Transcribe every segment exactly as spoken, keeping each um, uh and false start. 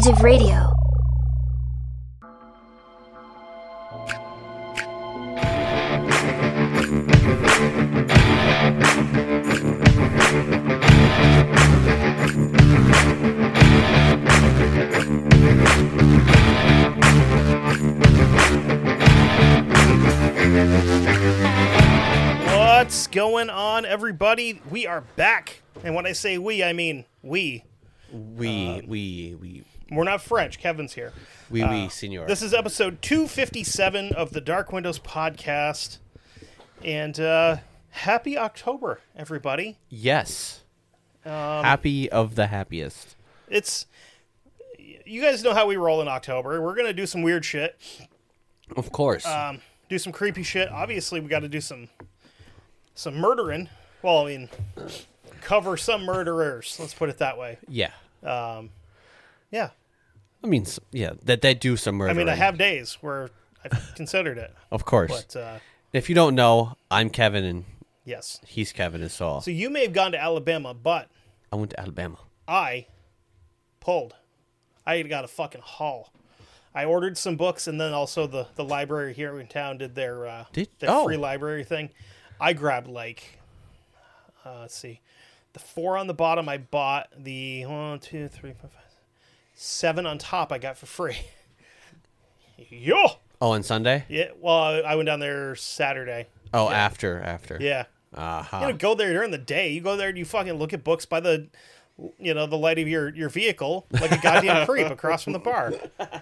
Seeds of Radio. What's going on, everybody? We are back. And when I say we, I mean we. We, um, we, we. We're not French. Kevin's here. We, uh, we, senor. This is episode two fifty-seven of the Dark Windows podcast. And uh, happy October, everybody. Yes. Um, Happy of the happiest. It's... You guys know how we roll in October. We're going to do some weird shit. Of course. Um, do some creepy shit. Obviously, we got to do some some murdering. Well, I mean, cover some murderers. Let's put it that way. yeah. Um, yeah. I mean, s- yeah, that they do some murdering. I mean, I have days where I've considered it. Of course. But, uh, If you don't know, I'm Kevin and yes. he's Kevin and Saul. So you may have gone to Alabama, but I went to Alabama. I pulled. I got a fucking haul. I ordered some books, and then also the, the library here in town did their, uh, Did- their oh. free library thing. I grabbed, like, uh, let's see, the four on the bottom I bought, the one, two, three, four, five, seven on top I got for free. Yo! Oh, on Sunday? Yeah, well, I I went down there Saturday. Oh, Yeah. after, after. Yeah. Uh-huh. You don't go there during the day. You go there and you fucking look at books by the, you know, the light of your, your vehicle like a goddamn creep across from the bar.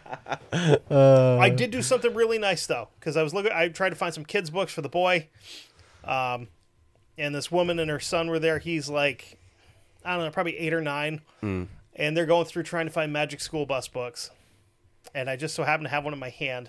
Uh, I did do something really nice though, because I was looking. I tried to find some kids' books for the boy, um, and this woman and her son were there. He's like, I don't know, probably eight or nine, Mm. and they're going through trying to find Magic School Bus books, and I just so happened to have one in my hand.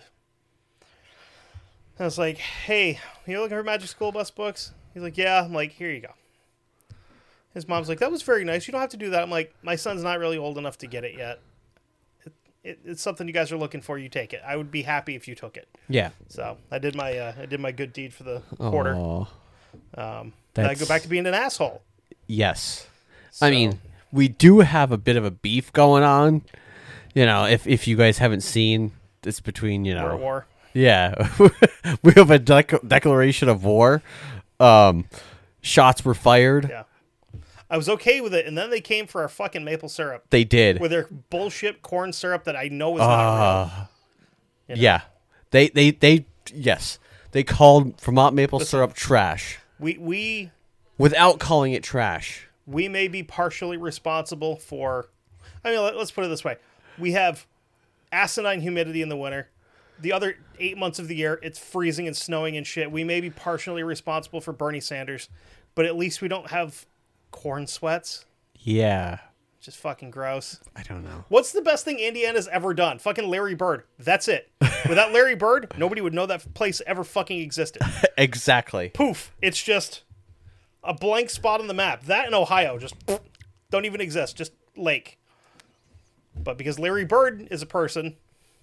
I was like, "Hey, you looking for Magic School Bus books?" He's like, "Yeah." I'm like, "Here you go." His mom's like, "That was very nice. You don't have to do that." I'm like, "My son's not really old enough to get it yet. It, it, it's something you guys are looking for. You take it. I would be happy if you took it." yeah. So I did my uh, I did my good deed for the quarter. Aw. Um, then I go That's- back to being an asshole. Yes. So, I mean, we do have a bit of a beef going on. You know, if, if you guys haven't seen, it's between, you know... we're at war. Yeah, we have a dec- declaration of war. Um, shots were fired. Yeah, I was okay with it, and then they came for our fucking maple syrup They did. with their bullshit corn syrup that I know is not real. Uh, You know? yeah, they they they yes, they called Vermont maple Listen. syrup trash We we without calling it trash. we may be partially responsible for. I mean, let, let's put it this way: we have asinine humidity in the winter. The other eight months of the year, it's freezing and snowing and shit. We may be partially responsible for Bernie Sanders, but at least we don't have corn sweats. Yeah, Just fucking gross. I don't know. What's the best thing Indiana's ever done? Fucking Larry Bird. That's it. Without Larry Bird, nobody would know that place ever fucking existed. Exactly. Poof. It's just a blank spot on the map. That in Ohio just don't even exist. Just lake. But because Larry Bird is a person,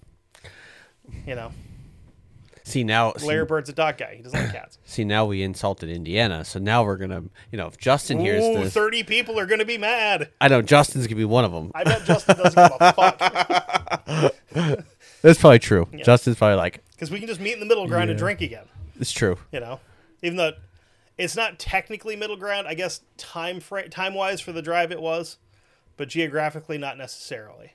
you know, See now, see, Larry Bird's a dog guy. He doesn't like cats. see now we insulted Indiana, so now we're gonna, you know, if Justin hears Ooh, this, thirty people are going to be mad. I know Justin's gonna be one of them. I bet Justin doesn't give a fuck. That's probably true. Justin's probably like, Because we can just meet in the middle ground and drink again. it's true. You know, even though it's not technically middle ground, I guess time fra- time wise for the drive it was, but geographically not necessarily.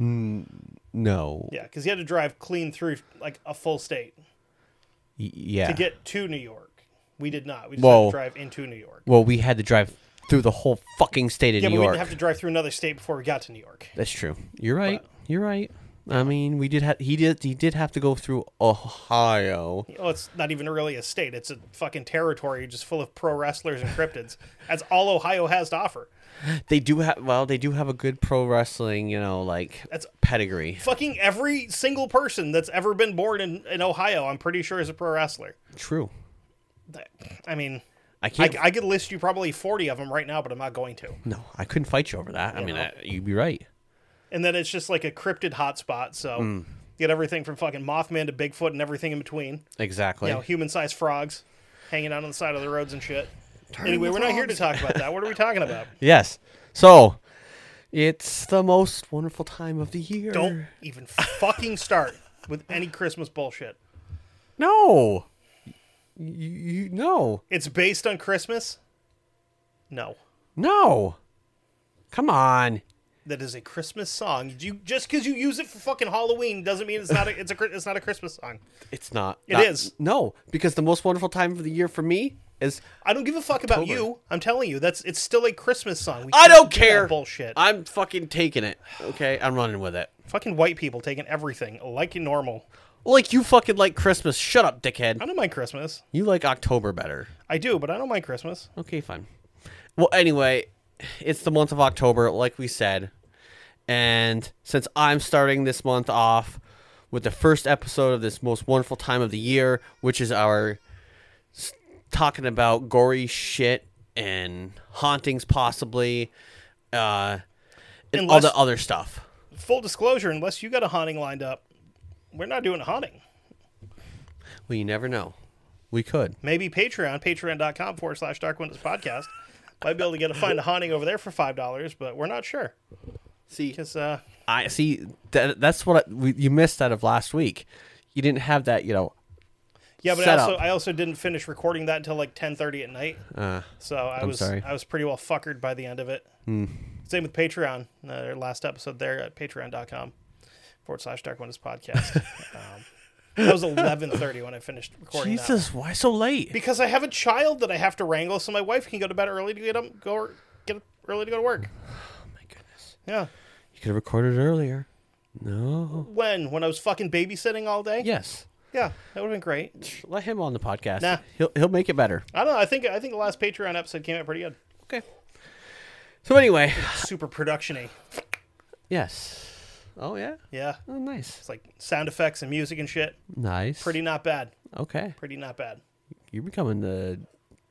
No. Yeah, because you had to drive clean through like a full state Y- yeah. to get to New York. We did not. We just Whoa. had to drive into New York. Well, we had to drive through the whole fucking state of Yeah, New but we York. didn't have to drive through another state before we got to New York. That's true. You're right. You're right. I mean, we did have he did he did have to go through Ohio. Oh, it's not even really a state. It's a fucking territory just full of pro wrestlers and cryptids. That's all Ohio has to offer. They do have well, they do have a good pro wrestling, you know, like That's pedigree. fucking every single person that's ever been born in, in Ohio, I'm pretty sure is a pro wrestler. True. I mean, I I, can't. I could list you probably forty of them right now, but I'm not going to. no, I couldn't fight you over that. I You mean, know. I, you'd be right. And then it's just like a cryptid hotspot, so Mm. you get everything from fucking Mothman to Bigfoot and everything in between. Exactly. You know, human-sized frogs hanging out on the side of the roads and shit. Anyway, we're not here to talk about that. What are we talking about? Yes. So, It's the most wonderful time of the year. Don't even fucking start with any Christmas bullshit. No. You, you no. It's based on Christmas? No. No. Come on. That is a Christmas song. You just because you use it for fucking Halloween doesn't mean it's not a it's a it's not a Christmas song. It's not. It not, is. No, because the most wonderful time of the year for me is I don't give a fuck October. about you. I'm telling you, that's it's still a Christmas song. We I can't don't do that care. bullshit. I'm fucking taking it. Okay, I'm running with it. Fucking white people taking everything like normal. Like you fucking like Christmas. Shut up, dickhead. I don't mind Christmas. You like October better. I do, but I don't mind Christmas. Okay, fine. Well, anyway, it's the month of October, like we said. And since I'm starting this month off with the first episode of this most wonderful time of the year, which is our s- talking about gory shit and hauntings possibly, uh, and all Unless- the other stuff. Full disclosure, unless you got a haunting lined up, we're not doing a haunting. Well, you never know. We could. Maybe Patreon, patreon.com forward slash Dark Windows Podcast. Might be able to get a find a haunting over there for five dollars, but we're not sure. See, Because, uh, I see. That, that's what I, we, you missed out of last week. You didn't have that, you know. yeah, but I set also, up. I also didn't finish recording that until like ten thirty at night. Uh, So I I'm was sorry. I was pretty well fuckered by the end of it. Same with Patreon. Uh, their last episode there at patreon.com forward slash Dark Windows Podcast. um, that was eleven thirty when I finished recording that. Jesus, why so late? Because I have a child that I have to wrangle, so my wife can go to bed early to get up, go get up early to go to work. Oh my goodness. Yeah. You could have recorded earlier. No. When? When I was fucking babysitting all day? Yes. Yeah, that would have been great. Let him on the podcast. Nah. He'll he'll make it better. I don't know. I think I think the last Patreon episode came out pretty good. Okay. So anyway, Super production-y. yes. Oh yeah. Yeah. Oh nice. It's like sound effects and music and shit. Nice. Pretty not bad. Okay. Pretty not bad. You're becoming the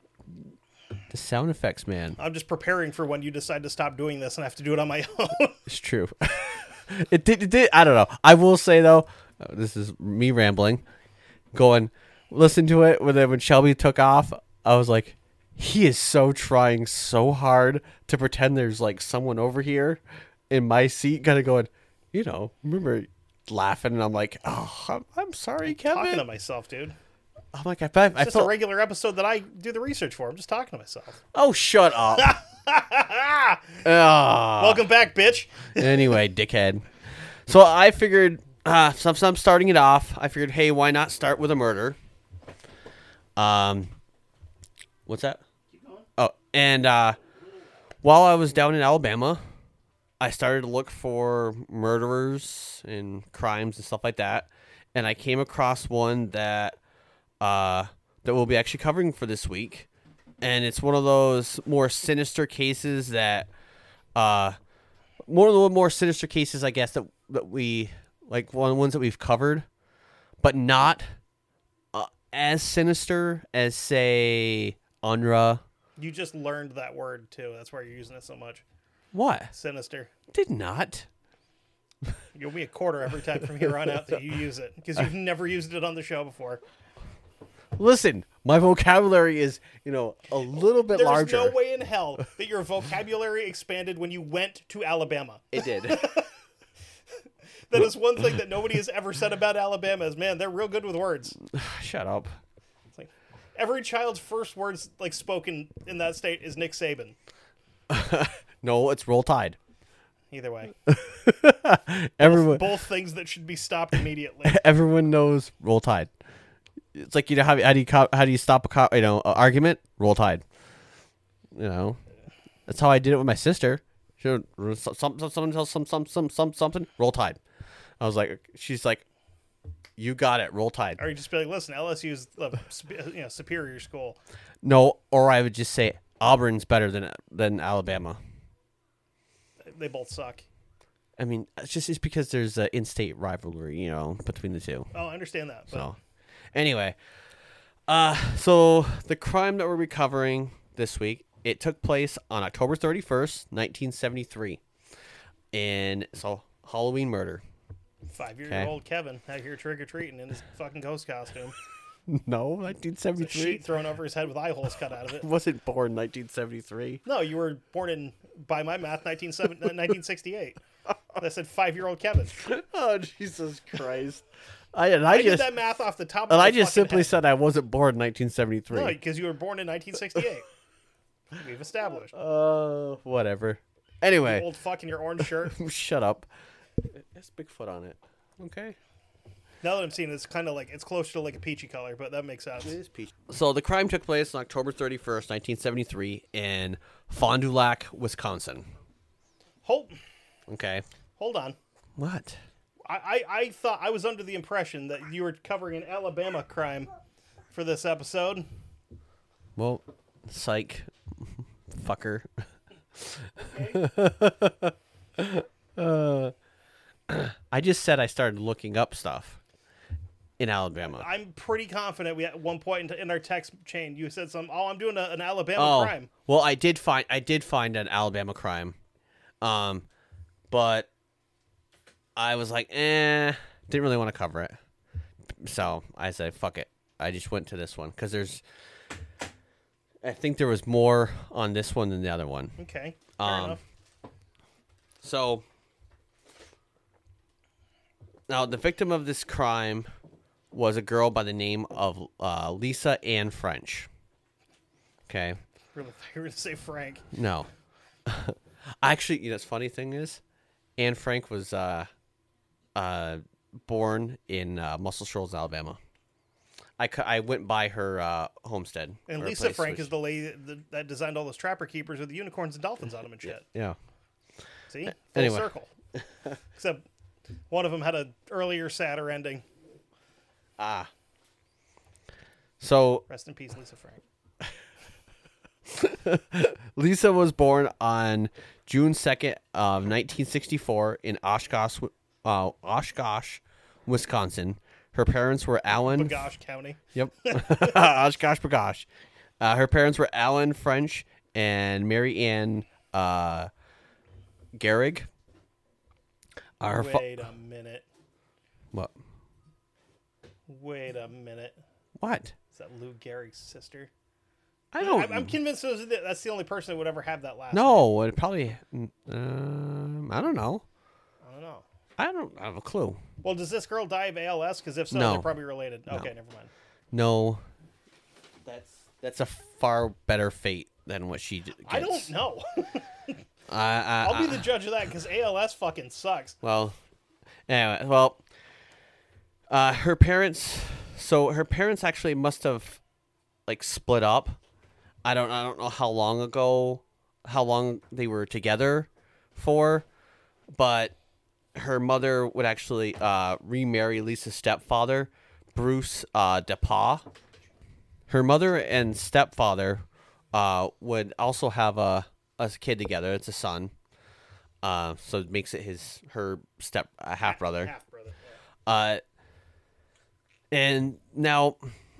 the sound effects man. I'm just preparing for when you decide to stop doing this and I have to do it on my own. It's true. it did. It did. I don't know. I will say though, uh, this is me rambling. Going, listen to it when when Shelby took off. I was like, he is so trying so hard to pretend there's like someone over here in my seat, kind of going, you know, remember laughing, and I'm like, oh, I'm, I'm sorry, Kevin. Talking to myself, dude. I'm like, I, I, I It's just felt. a regular episode that I do the research for. I'm just talking to myself. Oh, shut up. Ah. Welcome back, bitch. Anyway, dickhead. So I figured, uh, since I'm starting it off, I figured, hey, why not start with a murder? Um, what's that? Oh, and uh, while I was down in Alabama, I started to look for murderers and crimes and stuff like that, and I came across one that uh, that we'll be actually covering for this week, and it's one of those more sinister cases that uh, one of the more sinister cases, I guess, that that we like one of the ones that we've covered, but not uh, as sinister as say U N R W A. You just learned that word, too. That's why you're using it so much. What? Sinister. Did not. You'll be a quarter every time from here on out that you use it, because you've never used it on the show before. Listen, my vocabulary is, you know, a little bit There's larger. no way in hell that your vocabulary expanded when you went to Alabama. It did. That is one thing that nobody has ever said about Alabama is, man, they're real good with words. Shut up. It's like every child's first words like spoken in that state is Nick Saban. No, it's Roll Tide. Either way, Everyone, both things that should be stopped immediately. everyone knows Roll Tide. It's like, you know, how, how do you co- how do you stop a co- you know a argument? Roll Tide. You know, that's how I did it with my sister. She would, some, some, someone tells some some some some something. Roll Tide. I was like, she's like, you got it. Roll Tide. Or you just be like, listen, L S U's the you know superior school. No, or I would just say Auburn's better than than Alabama. They both suck. I mean, it's just it's because there's an in-state rivalry, you know, between the two. Oh, I understand that. But So, anyway, uh, so the crime that we're recovering this week, it took place on October thirty-first, nineteen seventy-three, and so Halloween murder. five-year-old Kevin out here trick or treating in his fucking ghost costume. No, nineteen A seventy-three. sheet thrown over his head with eye holes cut out of it. Wasn't born nineteen seventy-three. No, you were born in, by my math, nineteen sixty-eight. I said five-year-old Kevin. Oh, Jesus Christ. I, and I, I just, did that math off the top of and my I just fucking simply head. said I wasn't born in nineteen seventy-three. No, because you were born in nineteen sixty-eight. We've established. Uh, whatever. Anyway. Old fuck in your orange shirt. Shut up. It's Bigfoot on it. Okay. Now that I'm seeing it, it's kind of like, it's closer to like a peachy color, but that makes sense. It is peach. So the crime took place on October thirty-first, nineteen seventy-three in Fond du Lac, Wisconsin. Hold, Okay. hold on. What? I, I, I thought, I was under the impression that you were covering an Alabama crime for this episode. Well, psych. Fucker. uh, I just said I started looking up stuff in Alabama. I'm pretty confident we at one point in, in our text chain you said some. Oh, I'm doing a, an Alabama Oh, crime. well, I did find I did find an Alabama crime, um, but I was like, eh, didn't really want to cover it, so I said, fuck it. I just went to this one because there's, I think there was more on this one than the other one. Okay, fair Um, enough. So now the victim of this crime was a girl by the name of uh, Lisa Ann French. Okay. Really, you were going to say Frank. No. Actually, you know, the funny thing is, Anne Frank was uh, uh, born in uh, Muscle Shoals, Alabama. I, cu- I went by her uh, homestead. And or Lisa place Frank where is the lady that, that designed all those trapper keepers with the unicorns and dolphins on them and shit. she- Yeah. See? Full Anyway. circle. Except one of them had a earlier, sadder ending. Ah. So Rest in peace, Lisa Frank. Lisa was born on June second of nineteen sixty-four in Oshkosh, uh, Oshkosh, Wisconsin. Her parents were Alan. Bagosh County. Yep. Oshkosh Bagosh. Uh, her parents were Alan French and Mary Ann uh, Gehrig. Uh, her fa- Wait a minute. what? Wait a minute. What? Is that Lou Gehrig's sister? I don't. I'm, I'm convinced those are the, that's the only person that would ever have that last name. no, it probably. Um, I don't know. I don't know. I don't have a clue. Well, does this girl die of A L S? Because if so, No. they're probably related. Okay, never mind. No. That's that's a far better fate than what she d- gets. I don't know. I, I, I'll be I- the judge of that because A L S fucking sucks. Well, anyway, well, uh, her parents. So her parents actually must have like split up. I don't. I don't know how long ago, how long they were together for, but her mother would actually uh, remarry Lisa's stepfather, Bruce uh, DePaw. Her mother and stepfather uh, would also have a a kid together. It's a son. Uh, so it makes it his her step uh, half brother. Half brother. Uh, and now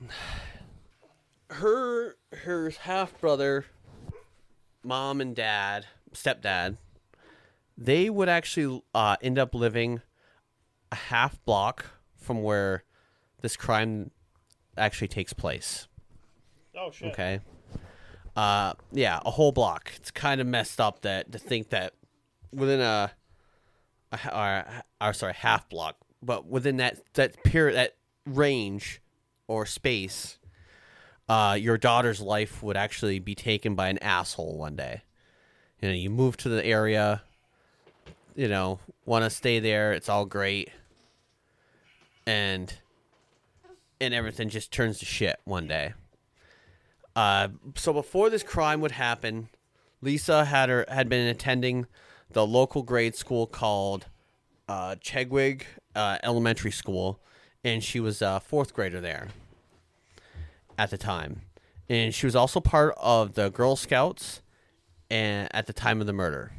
her her half brother, mom and dad, stepdad, they would actually uh, end up living a half block from where this crime actually takes place. Oh shit. Okay. Uh, yeah, a whole block. It's kind of messed up that to think that within a, a or, or sorry, half block, but within that that period, that range or space, uh, your daughter's life would actually be taken by an asshole one day. You know, you move to the area, you know, want to stay there. It's all great, and and everything just turns to shit one day. Uh, so before this crime would happen, Lisa had her had been attending the local grade school called uh, Chegwig uh, Elementary School, and she was a fourth grader there at the time. And she was also part of the Girl Scouts and at the time of the murder.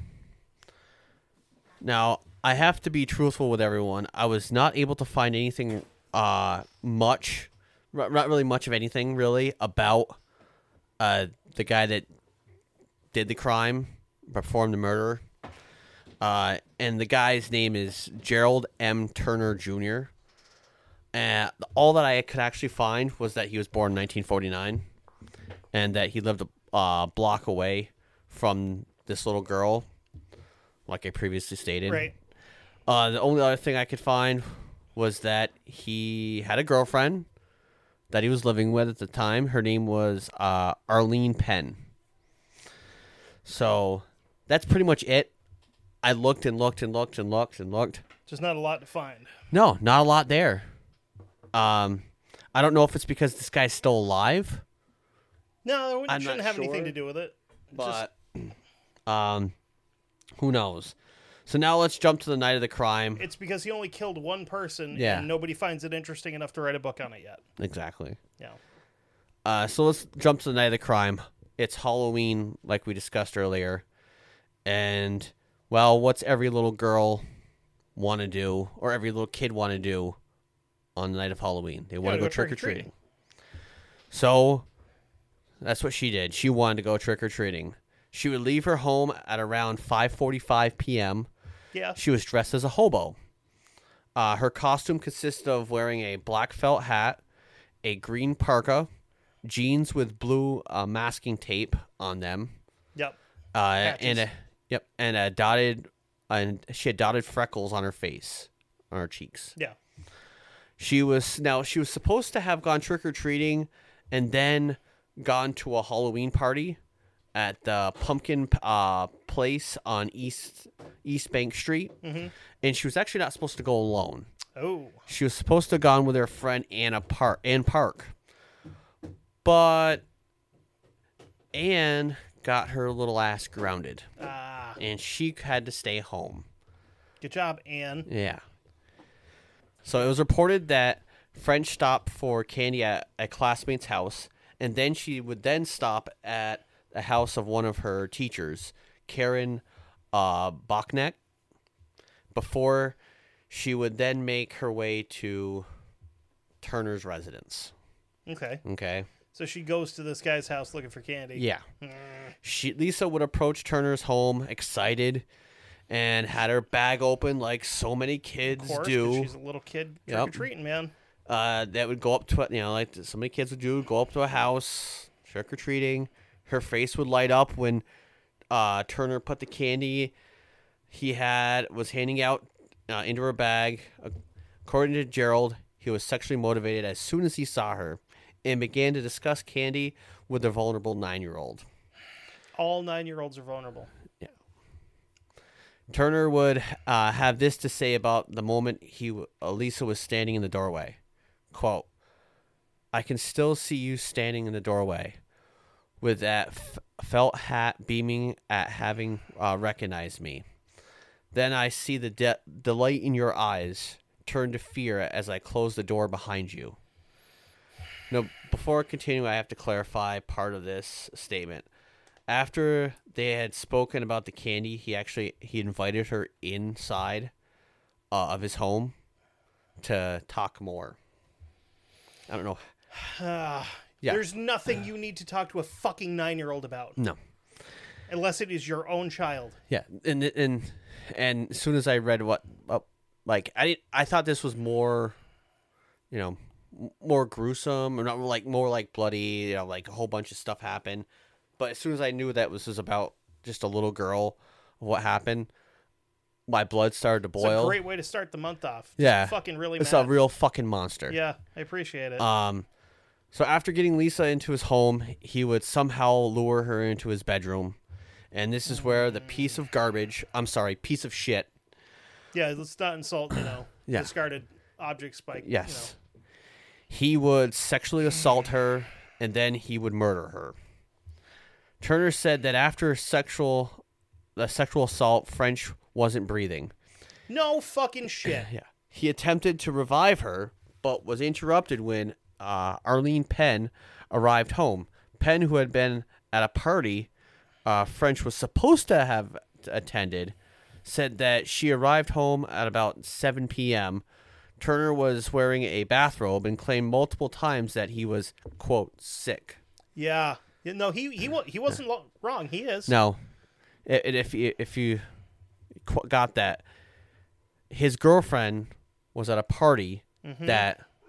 Now, I have to be truthful with everyone. I was not able to find anything uh, much, not really much of anything really about uh, the guy that did the crime, performed the murder. Uh, and the guy's name is Gerald M. Turner Junior And all that I could actually find was that he was born in nineteen forty-nine and that he lived a uh, block away from this little girl, like I previously stated. Right. Uh, the only other thing I could find was that he had a girlfriend that he was living with at the time. Her name was uh, Arlene Penn. So that's pretty much it. I looked and looked and looked and looked and looked. Just not a lot to find. No, not a lot there. Um, I don't know if it's because this guy's still alive. No, it I'm shouldn't not have sure, anything to do with it. But um, who knows? So now let's jump to the night of the crime. It's because he only killed one person, Yeah. and nobody finds it interesting enough to write a book on it yet. Exactly. Yeah. Uh, so let's jump to the night of the crime. It's Halloween, like we discussed earlier. And, well, what's every little girl want to do, or every little kid want to do on the night of Halloween? They want to go go trick-or-treating. trick-or-treating. So that's what she did. She wanted to go trick-or-treating. She would leave her home at around five forty-five p.m. Yeah. She was dressed as a hobo. Uh, her costume consisted of wearing a black felt hat, a green parka, jeans with blue uh, masking tape on them, Yep. uh, and a yep, and a dotted, and she had dotted freckles on her face, on her cheeks. Yeah. She was now she was supposed to have gone trick or treating, and then gone to a Halloween party at the Pumpkin uh, Place on East East Bank Street, Mm-hmm. and she was actually not supposed to go alone. Oh. She was supposed to have gone with her friend Anna Park, Ann Park, but Anne got her little ass grounded, Ah. and she had to stay home. Good job, Anne. Yeah. So it was reported that French stopped for candy at a classmate's house, and then she would then stop at the house of one of her teachers, Karen uh, Bachneck, before she would then make her way to Turner's residence. Okay. Okay. So she goes to this guy's house looking for candy. Yeah. She Lisa would approach Turner's home excited and had her bag open like so many kids Of course, 'cause do. she's a little kid Yep. trick-or-treating, man. Uh, that would go up to, you know, like so many kids would do, go up to a house, trick or treating. Her face would light up when uh, Turner put the candy he had was handing out uh, into her bag. According to Gerald, he was sexually motivated as soon as he saw her and began to discuss candy with the vulnerable nine-year-old. All nine-year-olds are vulnerable. Turner would uh, have this to say about the moment he uh, Lisa was standing in the doorway. Quote, "I can still see you standing in the doorway with that f- felt hat beaming at having uh, recognized me. Then I see the de- delight in your eyes turn to fear as I close the door behind you." Now, before continuing, I have to clarify part of this statement. After they had spoken about the candy, he actually he invited her inside uh, of his home to talk more. I don't know. Uh, Yeah. There's nothing you need to talk to a fucking nine-year-old about. No. Unless it is your own child. Yeah, and and and as soon as I read what, uh, like I I thought this was more, you know, m- more gruesome or not like more like bloody, you know, like a whole bunch of stuff happened. But as soon as I knew that this was about just a little girl, what happened, my blood started to boil. It's a great way to start the month off. Just Yeah. Fucking really It's mad. a real fucking monster. Yeah, I appreciate it. Um, so after getting Lisa into his home, he would somehow lure her into his bedroom, and this is where the piece of garbage, I'm sorry, piece of shit. yeah, let's not insult, you know, Yeah. discarded objects by, Yes. He would sexually assault her, and then he would murder her. Turner said that after sexual the sexual assault, French wasn't breathing. you know. No fucking shit. Yeah. He attempted to revive her, but was interrupted when uh, Arlene Penn arrived home. Penn, who had been at a party uh, French was supposed to have attended, said that she arrived home at about seven p.m. Turner was wearing a bathrobe and claimed multiple times that he was, quote, sick. Yeah. Yeah, no, he he wa- he wasn't lo- wrong. He is. No, I- I- if you, if you qu- got that, his girlfriend was at a party Mhm. that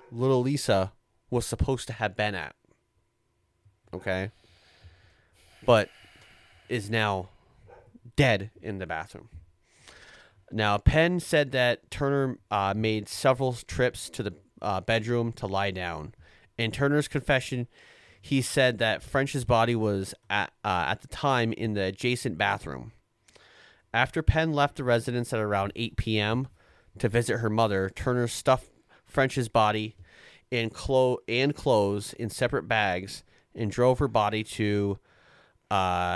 little Lisa was supposed to have been at. Okay? But is now dead in the bathroom. Now, Penn said that Turner uh, made several trips to the uh, bedroom to lie down. In Turner's confession, he said that French's body was at, uh, at the time in the adjacent bathroom. After Penn left the residence at around eight p.m. to visit her mother, Turner stuffed French's body in clo- and clothes in separate bags and drove her body to... Uh,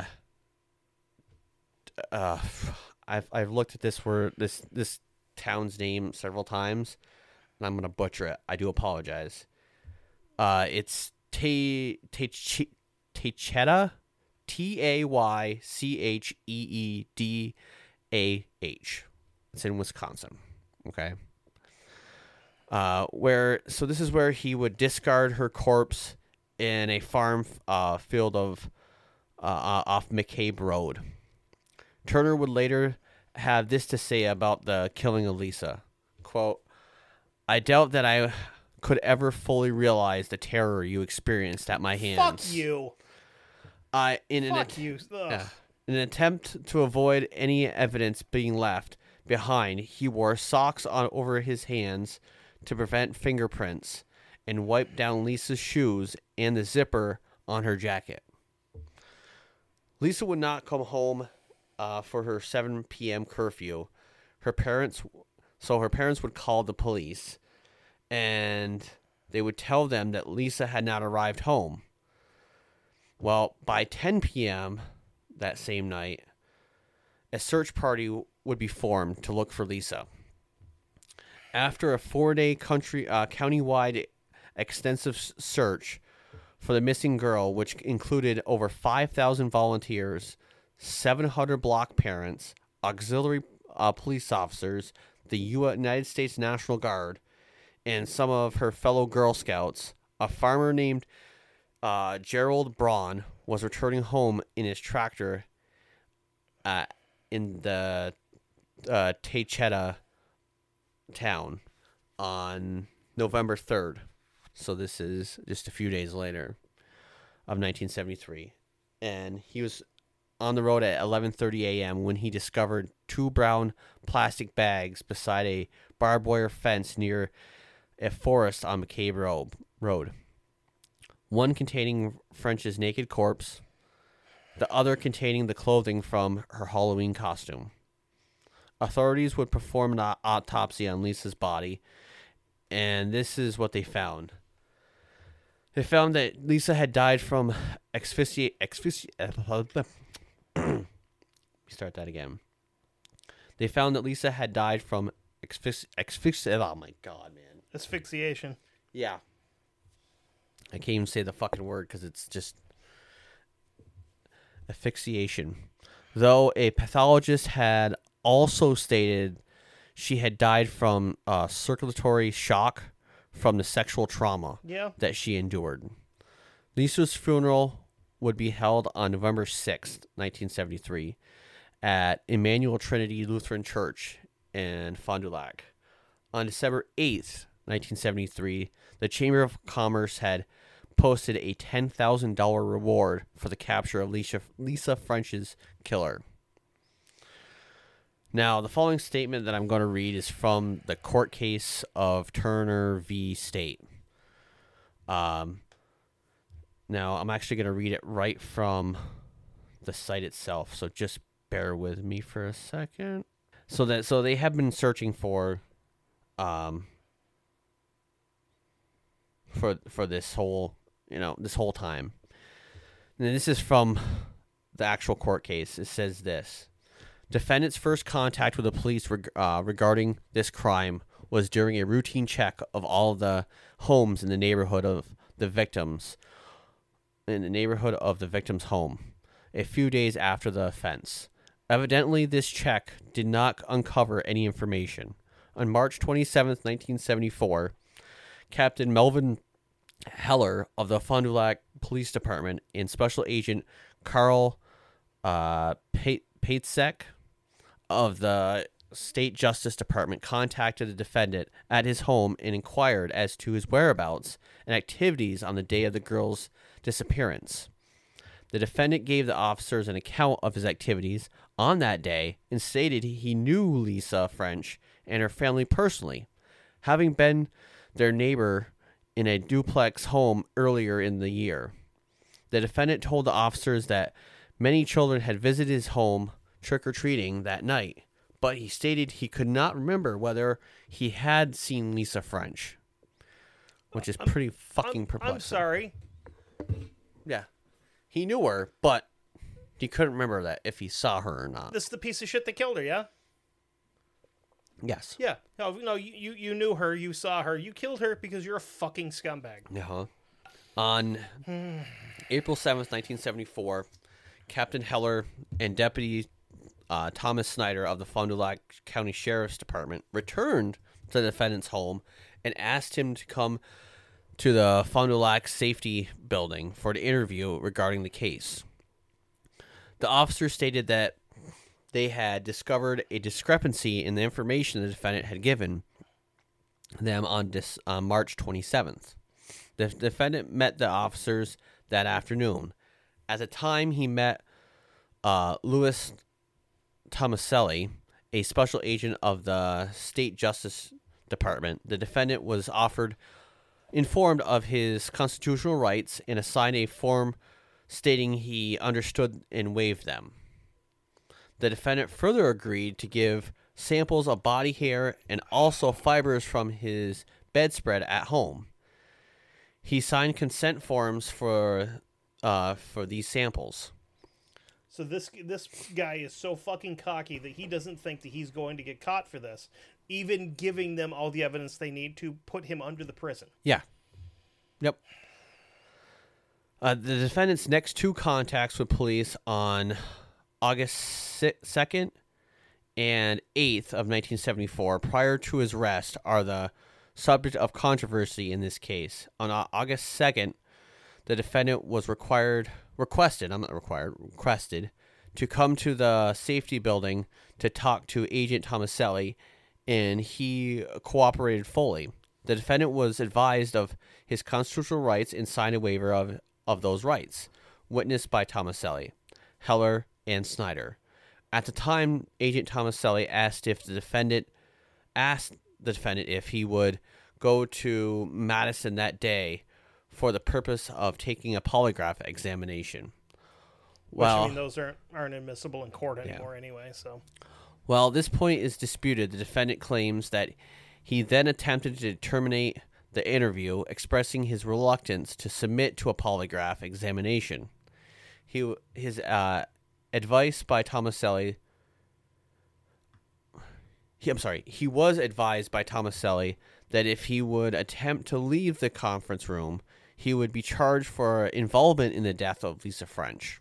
uh, I've I've looked at this word this this town's name several times, and I'm gonna butcher it. I do apologize. Uh, it's Te Te Taycheedah, T A Y C H E E D A H. It's in Wisconsin. Okay. Uh, where so this is where he would discard her corpse in a farm uh field of uh off McCabe Road. Turner would later have this to say about the killing of Lisa. Quote, I doubt that I could ever fully realize the terror you experienced at my hands. Fuck you. I in an Fuck at- you. Ugh. yeah. In an attempt to avoid any evidence being left behind, he wore socks on over his hands to prevent fingerprints and wiped down Lisa's shoes and the zipper on her jacket. Lisa would not come home uh, for her seven p.m. curfew. Her parents, so her parents would call the police, and they would tell them that Lisa had not arrived home. Well, by ten p.m. that same night, a search party would be formed to look for Lisa. After a four-day country uh, county-wide extensive search for the missing girl, which included over five thousand volunteers, seven hundred block parents, auxiliary uh, police officers, the United States National Guard, and some of her fellow Girl Scouts, a farmer named uh, Gerald Braun was returning home in his tractor uh, in the uh, Taycheedah town on November third. So this is just a few days later of nineteen seventy-three. And he was on the road at eleven thirty a.m. when he discovered two brown plastic bags beside a barbed wire fence near a forest on McCabe Road. One containing French's naked corpse, the other containing the clothing from her Halloween costume. Authorities would perform an autopsy on Lisa's body, and this is what they found. They found that Lisa had died from asphyxiate. Asphyxiate. Let me start that again. They found that Lisa had died from asphyxiate. Asphyxi- oh my god, man. Asphyxiation. Yeah. I can't even say the fucking word because it's just asphyxiation. Though a pathologist had also stated she had died from uh, circulatory shock from the sexual trauma Yeah. that she endured. Lisa's funeral would be held on November sixth, nineteen seventy-three, at Emmanuel Trinity Lutheran Church in Fond du Lac. On December eighth, nineteen seventy-three, the Chamber of Commerce had posted a ten thousand dollars reward for the capture of Lisa, Lisa French's killer. Now, the following statement that I'm going to read is from the court case of Turner v. State. Um, now, I'm actually going to read it right from the site itself, so just bear with me for a second. So that so they have been searching for, um, for for this whole you know this whole time. And this is from the actual court case. It says this. Defendant's first contact with the police reg- uh, regarding this crime was during a routine check of all the homes in the neighborhood of the victims, in the neighborhood of the victim's home, a few days after the offense. Evidently, this check did not uncover any information. On March twenty-seventh, nineteen seventy-four, Captain Melvin Heller of the Fond du Lac Police Department and Special Agent Carl uh, Patesek of the State Justice Department contacted the defendant at his home and inquired as to his whereabouts and activities on the day of the girl's disappearance. The defendant gave the officers an account of his activities on that day and stated he knew Lisa French and her family personally, having been their neighbor in a duplex home earlier in the year. The defendant told the officers that many children had visited his home trick-or-treating that night, but he stated he could not remember whether he had seen Lisa French, which is pretty fucking I'm, perplexing. I'm sorry. Yeah. He knew her, but he couldn't remember that if he saw her or not. This is the piece of shit that killed her, yeah? Yes. Yeah. No, no, you, you, you knew her, you saw her, you killed her because you're a fucking scumbag. Uh-huh. On April seventh, nineteen seventy-four, Captain Heller and Deputy uh, Thomas Snyder of the Fond du Lac County Sheriff's Department returned to the defendant's home and asked him to come to the Fond du Lac Safety Building for an interview regarding the case. The officer stated that they had discovered a discrepancy in the information the defendant had given them on this, uh, March twenty-seventh. The defendant met the officers that afternoon. At the time, he met uh, Louis Tomaselli, a special agent of the State Justice Department. The defendant was offered informed of his constitutional rights and assigned a form stating he understood and waived them. The defendant further agreed to give samples of body hair and also fibers from his bedspread at home. He signed consent forms for uh, for these samples. So this this guy is so fucking cocky that he doesn't think that he's going to get caught for this, even giving them all the evidence they need to put him under the prison. Yeah. Yep. Uh, the defendant's next two contacts with police on August second and eighth of nineteen seventy-four, prior to his arrest, are the subject of controversy in this case. On August second, the defendant was required, requested, I'm not required, requested, to come to the safety building to talk to Agent Tomaselli, and he cooperated fully. The defendant was advised of his constitutional rights and signed a waiver of, of those rights, witnessed by Tomaselli, Heller, and Snyder. At the time, Agent Tomaselli asked if the defendant asked the defendant if he would go to Madison that day for the purpose of taking a polygraph examination. Well, Which, I mean, those aren't aren't admissible in court anymore, yeah. Anyway. So, well, this point is disputed. The defendant claims that he then attempted to terminate the interview, expressing his reluctance to submit to a polygraph examination. He his uh, advice by Tomaselli. He, I'm sorry. He was advised by Tomaselli that if he would attempt to leave the conference room, he would be charged for involvement in the death of Lisa French.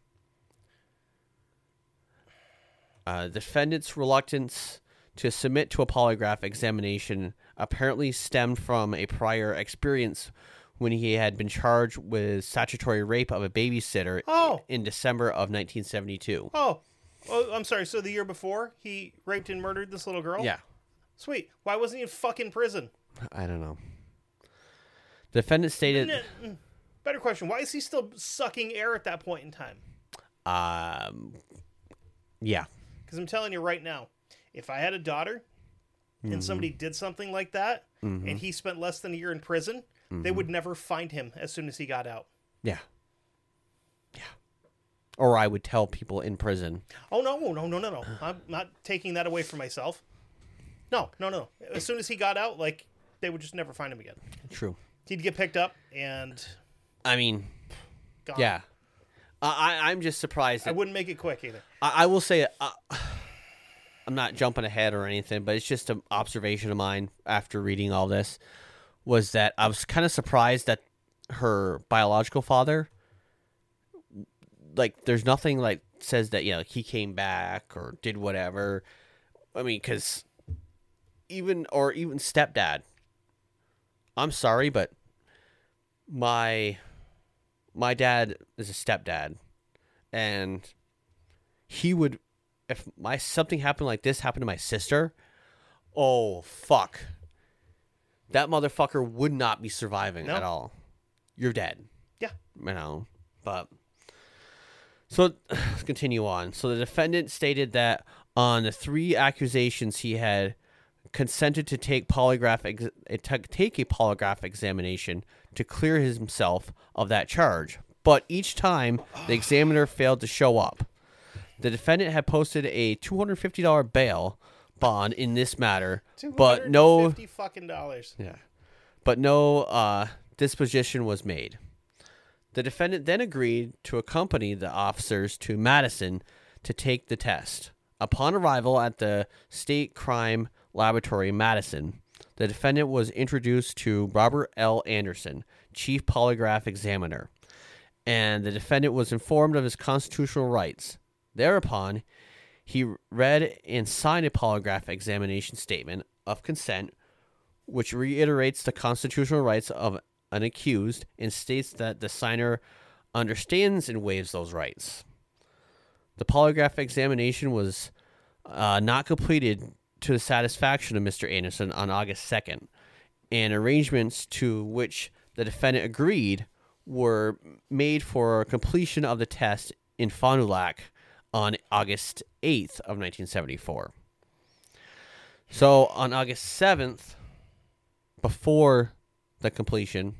Uh, the defendant's reluctance to submit to a polygraph examination apparently stemmed from a prior experience when he had been charged with statutory rape of a babysitter oh. in December of nineteen seventy-two. Oh. oh, I'm sorry. So the year before, he raped and murdered this little girl? Yeah. Sweet. Why wasn't he in fucking prison? I don't know. The defendant stated... Better question. Why is he still sucking air at that point in time? Um, yeah. Because I'm telling you right now, if I had a daughter and mm-hmm. somebody did something like that mm-hmm. and he spent less than a year in prison, mm-hmm. they would never find him as soon as he got out. Yeah. Yeah. Or I would tell people in prison. Oh, no, no, no, no, no. I'm not taking that away from myself. No, no, no. As soon as he got out, like, they would just never find him again. True. He'd get picked up and... I mean, gone. Yeah. Uh, I, I'm just surprised. That, I wouldn't make it quick either. I, I will say, uh, I'm not jumping ahead or anything, but it's just an observation of mine after reading all this, was that I was kind of surprised that her biological father, like, there's nothing, like, says that, you know, he came back or did whatever. I mean, because even, or even stepdad, I'm sorry, but my... My dad is a stepdad, and he would, if my something happened like this happened to my sister, oh, fuck. That motherfucker would not be surviving No. at all. You're dead. Yeah. You know, but... So, let's continue on. So, the defendant stated that on the three accusations he had consented to take polygraph ex- take a polygraph examination to clear himself of that charge. But each time, the examiner failed to show up. The defendant had posted a two hundred fifty dollars bail bond in this matter, but no fifty fucking dollars. Yeah. But no uh, disposition was made. The defendant then agreed to accompany the officers to Madison to take the test. Upon arrival at the State Crime Laboratory in Madison, the defendant was introduced to Robert L. Anderson, Chief Polygraph Examiner, and the defendant was informed of his constitutional rights. Thereupon, he read and signed a polygraph examination statement of consent, which reiterates the constitutional rights of an accused and states that the signer understands and waives those rights. The polygraph examination was uh, not completed to the satisfaction of Mister Anderson on August second, and arrangements to which the defendant agreed were made for completion of the test in Fond du Lac on August eighth of nineteen seventy-four. So on August seventh, before the completion,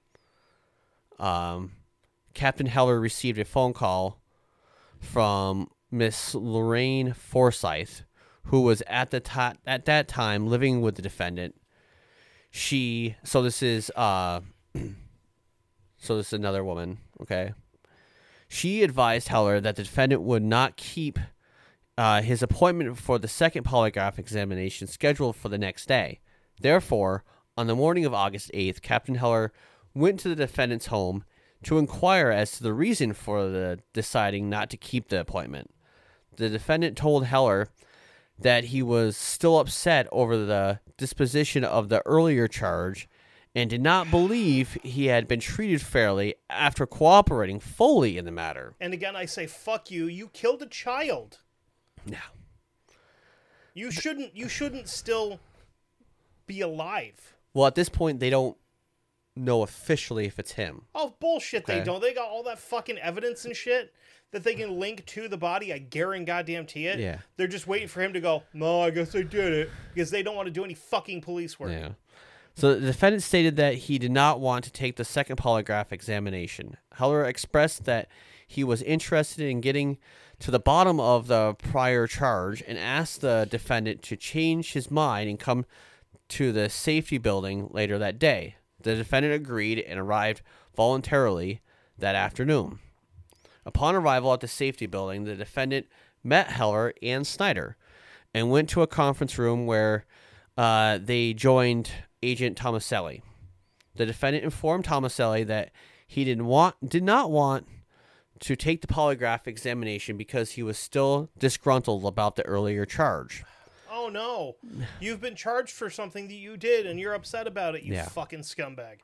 um, Captain Heller received a phone call from Miss Lorraine Forsyth, who was at the to- at that time living with the defendant. She so this is uh so this is another woman, okay? She advised Heller that the defendant would not keep uh, his appointment for the second polygraph examination scheduled for the next day. Therefore, on the morning of August eighth, Captain Heller went to the defendant's home to inquire as to the reason for the deciding not to keep the appointment. The defendant told Heller that he was still upset over the disposition of the earlier charge and did not believe he had been treated fairly after cooperating fully in the matter. And again, I say, fuck you. You killed a child. Yeah. You shouldn't. You shouldn't still be alive. Well, at this point, they don't know officially if it's him. Oh, bullshit, Okay. they don't. They got all that fucking evidence and shit that they can link to the body. I guarantee goddamn to it. Yeah. They're just waiting for him to go, no, I guess I did it. Because they don't want to do any fucking police work. Yeah. So the defendant stated that he did not want to take the second polygraph examination. Heller expressed that he was interested in getting to the bottom of the prior charge and asked the defendant to change his mind and come to the safety building later that day. The defendant agreed and arrived voluntarily that afternoon. Upon arrival at the safety building, the defendant met Heller and Snyder and went to a conference room where uh, they joined Agent Tomaselli. The defendant informed Tomaselli that he didn't want, did not want to take the polygraph examination because he was still disgruntled about the earlier charge. Oh, no. You've been charged for something that you did, and you're upset about it, you Yeah. fucking scumbag.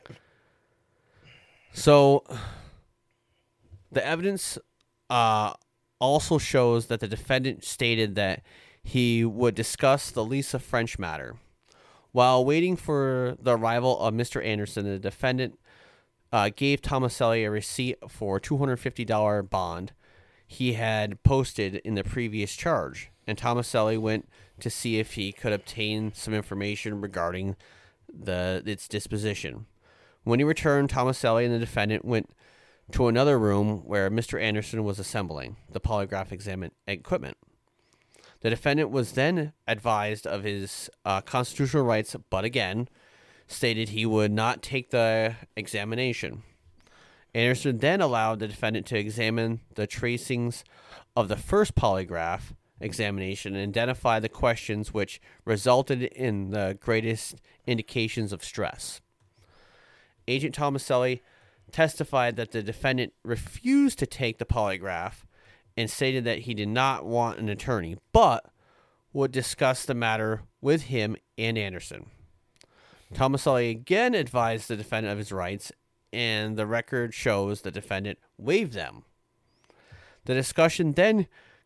So, the evidence uh, also shows that the defendant stated that he would discuss the Lisa French matter. While waiting for the arrival of Mister Anderson, the defendant uh, gave Tomaselli a receipt for a two hundred fifty dollars bond he had posted in the previous charge, and Tomaselli went to see if he could obtain some information regarding the its disposition. When he returned, Tomaselli and the defendant went to another room where Mister Anderson was assembling the polygraph exam equipment. The defendant was then advised of his uh, constitutional rights, but again, stated he would not take the examination. Anderson then allowed the defendant to examine the tracings of the first polygraph examination and identify the questions which resulted in the greatest indications of stress. Agent Tomaselli testified that the defendant refused to take the polygraph and stated that he did not want an attorney, but would discuss the matter with him and Anderson. Tomaselli again advised the defendant of his rights, and the record shows the defendant waived them. The discussion then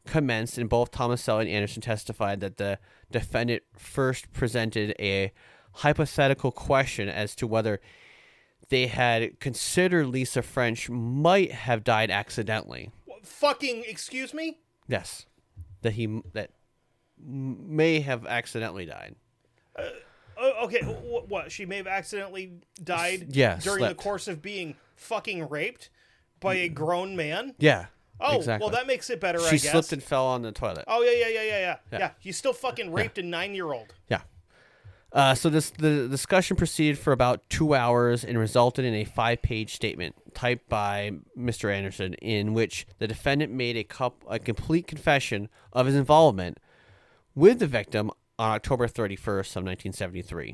commenced, and both Tomaselli and Anderson testified that the defendant first presented a hypothetical question as to whether they had considered Lisa French might have died accidentally. Fucking excuse me? Yes, that he that may have accidentally died. Uh, oh, okay, what, what? She may have accidentally died yeah, during slipped. the course of being fucking raped by a grown man? Yeah. Oh, exactly. well, that makes it better, she I guess. She slipped and fell on the toilet. Oh, yeah, yeah, yeah, yeah, yeah. Yeah, yeah. You still fucking raped yeah. a nine-year-old. Yeah. Uh, so this the discussion proceeded for about two hours and resulted in a five-page statement typed by Mister Anderson, in which the defendant made a, cup, a complete confession of his involvement with the victim on October thirty-first of nineteen seventy-three.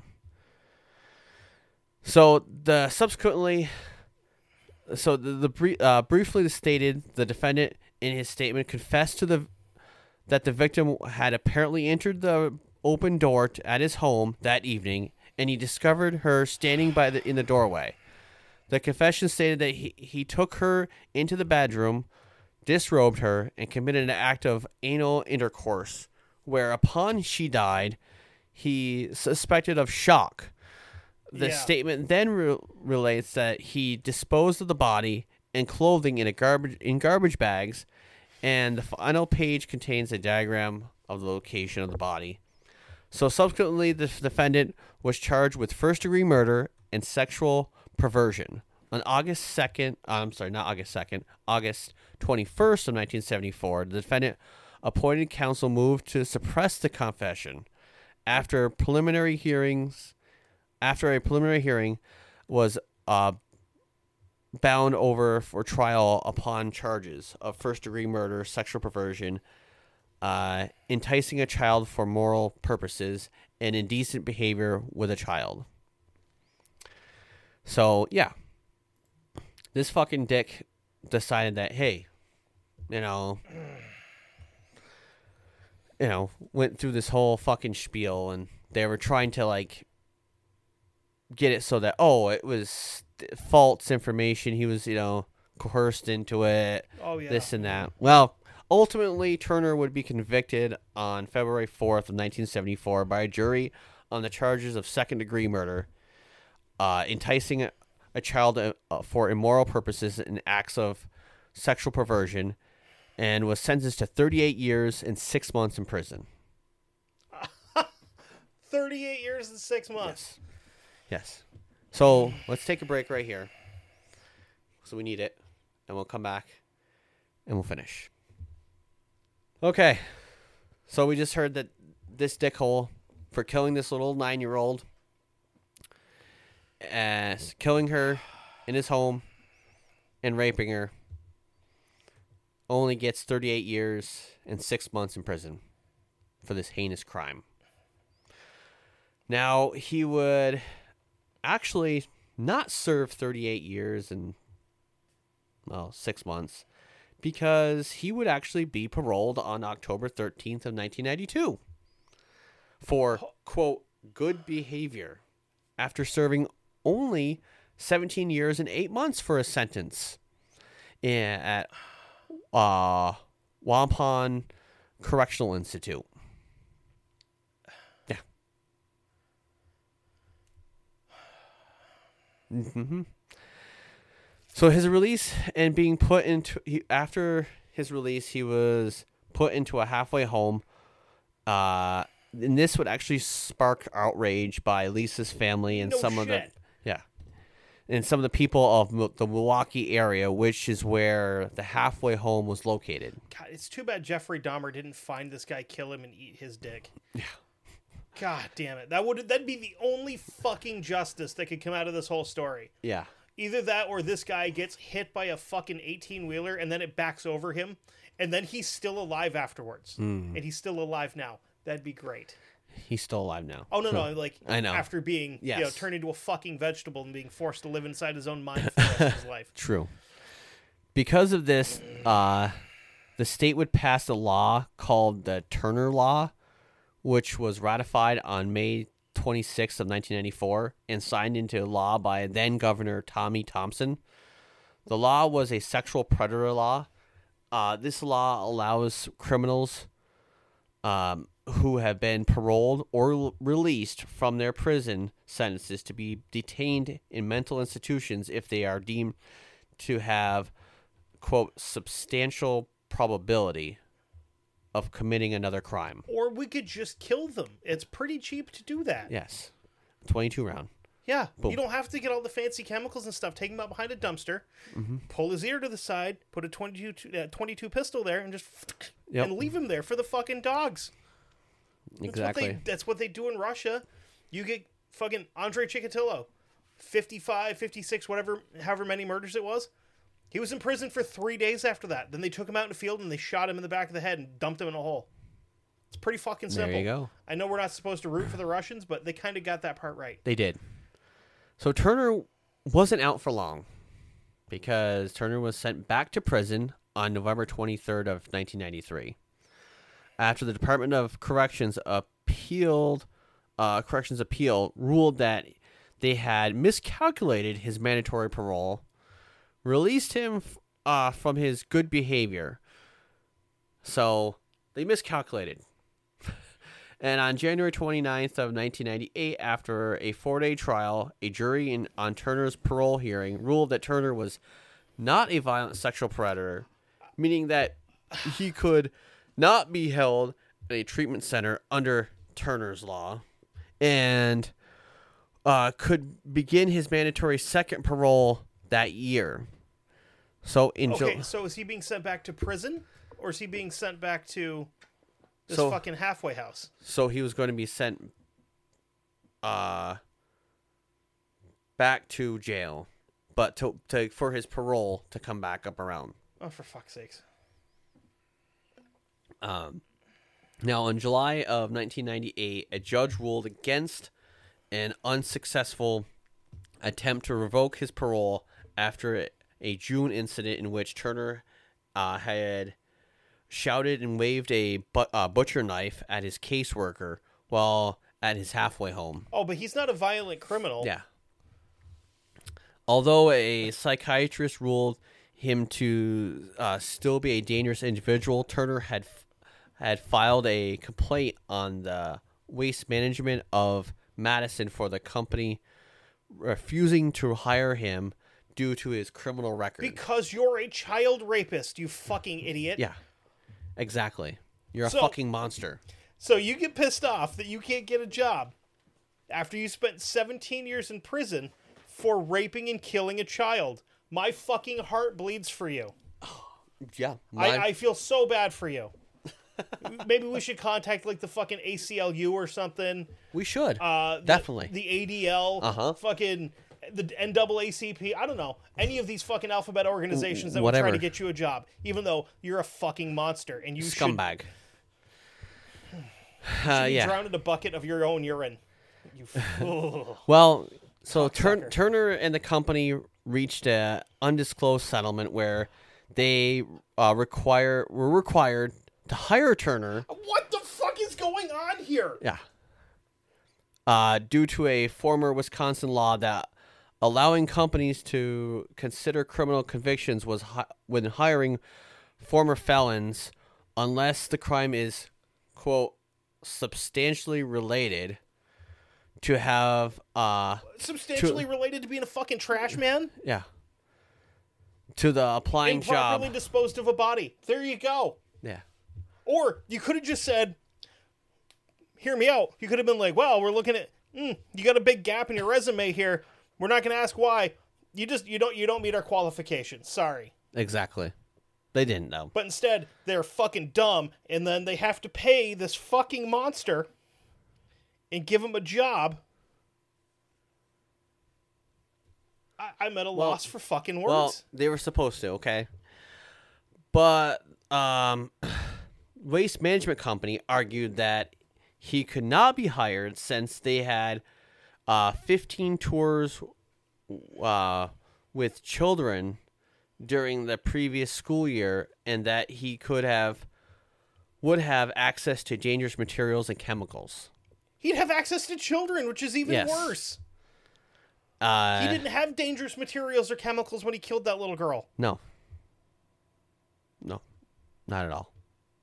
So the subsequently, so the, the uh, briefly stated, the defendant in his statement confessed to the that the victim had apparently entered the open door to, at his home that evening, and he discovered her standing by the in the doorway. The confession stated that he, he took her into the bedroom, disrobed her, and committed an act of anal intercourse, where upon she died, he suspected of shock. The yeah. statement then re- relates that he disposed of the body and clothing in a garbage in garbage bags, and the final page contains a diagram of the location of the body. So subsequently, the defendant was charged with first-degree murder and sexual perversion. On August second, uh, I'm sorry, not August second, August twenty-first of nineteen seventy-four, the defendant appointed counsel moved to suppress the confession. After preliminary hearings, after a preliminary hearing was uh, bound over for trial upon charges of first-degree murder, sexual perversion, Uh, enticing a child for moral purposes, and indecent behavior with a child. So, yeah. This fucking dick decided that, hey, you know, you know, went through this whole fucking spiel, and they were trying to, like, get it so that, oh, it was false information. He was, you know, coerced into it. Oh, yeah. This and that. Well, ultimately, Turner would be convicted on February fourth of nineteen seventy-four by a jury on the charges of second-degree murder, uh, enticing a, a child uh, for immoral purposes and acts of sexual perversion, and was sentenced to thirty-eight years and six months in prison. thirty-eight years and six months. Yes. Yes. So let's take a break right here. So we need it, and we'll come back, and we'll finish. Okay, so we just heard that this dickhole, for killing this little nine-year-old, as killing her in his home and raping her, only gets thirty-eight years and six months in prison for this heinous crime. Now, he would actually not serve thirty-eight years and, well, six months, because he would actually be paroled on October thirteenth of nineteen ninety-two for, quote, good behavior, after serving only seventeen years and eight months for a sentence at uh, Waupun Correctional Institute. Yeah. Mm-hmm. So his release and being put into he, after his release, he was put into a halfway home. Uh, and this would actually spark outrage by Lisa's family and no some shit. of the yeah, and some of the people of the Milwaukee area, which is where the halfway home was located. God, it's too bad Jeffrey Dahmer didn't find this guy, kill him, and eat his dick. Yeah. God damn it! That would that'd be the only fucking justice that could come out of this whole story. Yeah. Either that or this guy gets hit by a fucking eighteen-wheeler and then it backs over him, and then he's still alive afterwards. Mm. And he's still alive now. That'd be great. He's still alive now. Oh, no, no. Like, I know. After being, yes. you know, turned into a fucking vegetable and being forced to live inside his own mind for the rest of his life. True. Because of this, uh, the state would pass a law called the Turner Law, which was ratified on May twenty-sixth of nineteen ninety-four and signed into law by then Governor Tommy Thompson. The law was a sexual predator law uh, this law allows criminals um, who have been paroled or l- released from their prison sentences to be detained in mental institutions if they are deemed to have, quote, substantial probability of committing another crime. Or we could just kill them. It's pretty cheap to do that. Yes. twenty-two round. Yeah. Boom. You don't have to get all the fancy chemicals and stuff. Take him out behind a dumpster, mm-hmm. pull his ear to the side, put a twenty-two, uh, twenty-two pistol there, and just Yep. and leave him there for the fucking dogs. That's Exactly. What they, that's what they do in Russia. You get fucking Andrei Chikatilo, fifty-five, fifty-six, whatever, however many murders it was. He was in prison for three days after that. Then they took him out in the field and they shot him in the back of the head and dumped him in a hole. It's pretty fucking simple. There you go. I know we're not supposed to root for the Russians, but they kind of got that part right. They did. So Turner wasn't out for long because Turner was sent back to prison on November twenty-third of nineteen ninety-three. After the Department of Corrections appealed, uh, Corrections Appeal ruled that they had miscalculated his mandatory parole, released him uh, from his good behavior. So they miscalculated. And on January twenty-ninth of nineteen ninety-eight, after a four-day trial, a jury in, on Turner's parole hearing ruled that Turner was not a violent sexual predator, meaning that he could not be held in a treatment center under Turner's law, and uh, could begin his mandatory second parole that year. So in Okay, Ju- so is he being sent back to prison, or is he being sent back to this So- fucking halfway house? So he was going to be sent uh, back to jail, but to, to for his parole to come back up around. Oh, for fuck's sakes. Um, now, in July of nineteen ninety-eight, a judge ruled against an unsuccessful attempt to revoke his parole after a June incident in which Turner uh, had shouted and waved a but, uh, butcher knife at his caseworker while at his halfway home. Oh, but he's not a violent criminal. Yeah. Although a psychiatrist ruled him to uh, still be a dangerous individual, Turner had had filed a complaint on the Waste Management of Madison for the company refusing to hire him due to his criminal record. Because you're a child rapist, you fucking idiot. Yeah, exactly. You're a So- fucking monster. So you get pissed off that you can't get a job after you spent seventeen years in prison for raping and killing a child. My fucking heart bleeds for you. Yeah. I, I feel so bad for you. Maybe we should contact like the fucking A C L U or something. we should. Uh, the- Definitely. The, A D L. Uh-huh. Fucking the N double A C P. I don't know. Any of these fucking alphabet organizations that would Whatever. try to get you a job, even though you're a fucking monster and you Scumbag. should Uh, be yeah. drowned in a bucket of your own urine. You. Ugh. Well, so Turn Cocksucker. Turner and the company reached a undisclosed settlement where they uh, require were required to hire Turner. What the fuck is going on here? Yeah. Uh, due to a former Wisconsin law that allowing companies to consider criminal convictions was hi- when hiring former felons unless the crime is, quote, substantially related to have uh Substantially related to being a fucking trash man? yeah to the applying Improperly job. disposed of a body. There you go. Yeah. Or you could have just said, hear me out. You could have been like, well, we're looking at, mm, you got a big gap in your resume here. We're not going to ask why. You just, you don't, you don't meet our qualifications. Sorry. Exactly. They didn't though. But instead, they're fucking dumb. And then they have to pay this fucking monster and give him a job. I, I'm at a Well- loss for fucking words. Well, they were supposed to, okay? But um Waste Management Company argued that he could not be hired since they had uh fifteen tours uh with children during the previous school year and that he could have would have access to dangerous materials and chemicals. He'd have access to children, which is even Yes. worse. Uh He didn't have dangerous materials or chemicals when he killed that little girl. No. No. not at all.